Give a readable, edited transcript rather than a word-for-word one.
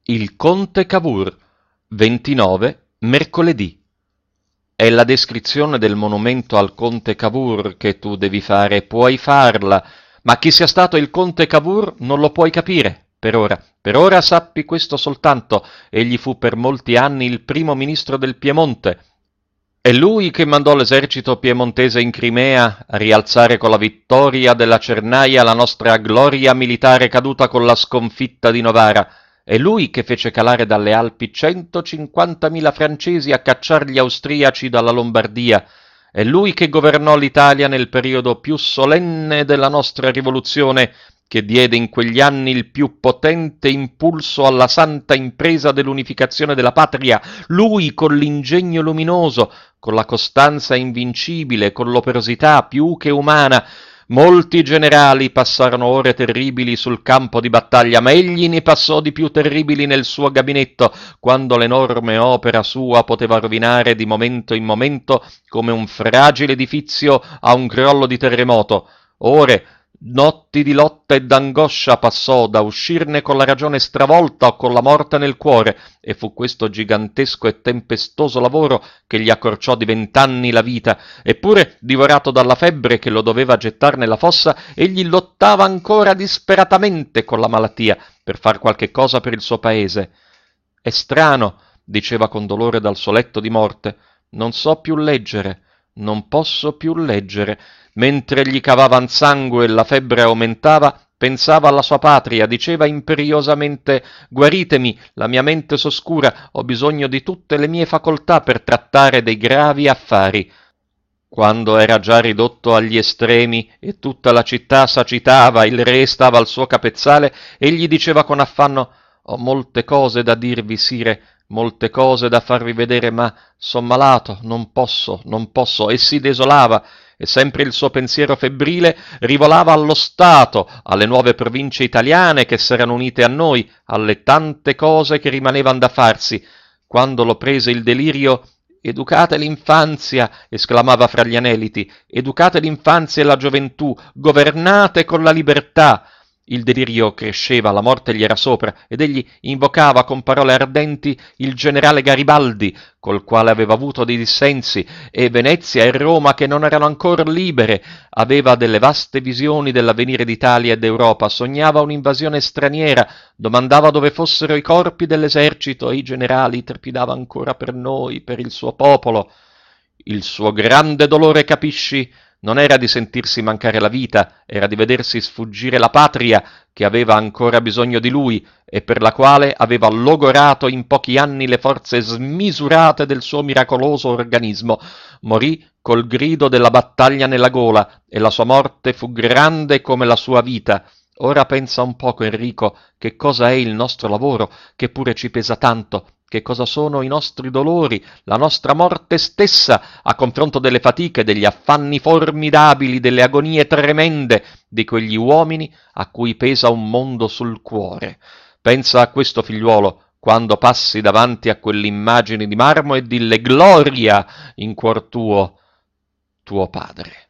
Il conte Cavour, 29, mercoledì. È la descrizione del monumento al conte Cavour che tu devi fare, puoi farla, ma chi sia stato il conte Cavour non lo puoi capire, per ora. Per ora sappi questo soltanto, egli fu per molti anni il primo ministro del Piemonte. È lui che mandò l'esercito piemontese in Crimea a rialzare con la vittoria della Cernaia la nostra gloria militare caduta con la sconfitta di Novara. È lui che fece calare dalle Alpi 150.000 francesi a cacciar gli austriaci dalla Lombardia. È lui che governò l'Italia nel periodo più solenne della nostra rivoluzione, che diede in quegli anni il più potente impulso alla santa impresa dell'unificazione della patria. Lui, con l'ingegno luminoso, con la costanza invincibile, con l'operosità più che umana. Molti generali passarono ore terribili sul campo di battaglia, ma egli ne passò di più terribili nel suo gabinetto, quando l'enorme opera sua poteva rovinare di momento in momento come un fragile edifizio a un crollo di terremoto. Ore, notti di lotta e d'angoscia passò da uscirne con la ragione stravolta o con la morte nel cuore, e fu questo gigantesco e tempestoso lavoro che gli accorciò di 20 anni la vita. Eppure, divorato dalla febbre che lo doveva gettar nella fossa, egli lottava ancora disperatamente con la malattia per far qualche cosa per il suo paese. È strano, diceva con dolore dal suo letto di morte, non so più leggere, non posso più leggere. Mentre gli cavavan sangue e la febbre aumentava, pensava alla sua patria, diceva imperiosamente: guaritemi, la mia mente s'oscura, ho bisogno di tutte le mie facoltà per trattare dei gravi affari. Quando era già ridotto agli estremi e tutta la città s'agitava, il re stava al suo capezzale, egli diceva con affanno: ho molte cose da dirvi, sire, molte cose da farvi vedere, ma son malato, non posso, non posso, e si desolava, e sempre il suo pensiero febbrile rivolava allo Stato, alle nuove province italiane che s'erano unite a noi, alle tante cose che rimanevan da farsi. Quando lo prese il delirio: educate l'infanzia, esclamava fra gli aneliti, educate l'infanzia e la gioventù, governate con la libertà. Il delirio cresceva, la morte gli era sopra, ed egli invocava con parole ardenti il generale Garibaldi, col quale aveva avuto dei dissensi, e Venezia e Roma, che non erano ancora libere. Aveva delle vaste visioni dell'avvenire d'Italia e d'Europa, sognava un'invasione straniera, domandava dove fossero i corpi dell'esercito, e i generali trepidava ancora per noi, per il suo popolo. Il suo grande dolore, capisci, non era di sentirsi mancare la vita, era di vedersi sfuggire la patria, che aveva ancora bisogno di lui e per la quale aveva logorato in pochi anni le forze smisurate del suo miracoloso organismo. Morì col grido della battaglia nella gola, e la sua morte fu grande come la sua vita. Ora pensa un poco, Enrico, che cosa è il nostro lavoro, che pure ci pesa tanto, che cosa sono i nostri dolori, la nostra morte stessa, a confronto delle fatiche, degli affanni formidabili, delle agonie tremende di quegli uomini a cui pesa un mondo sul cuore. Pensa a questo, figliuolo, quando passi davanti a quell'immagine di marmo, e dille: gloria in cuor tuo, tuo padre.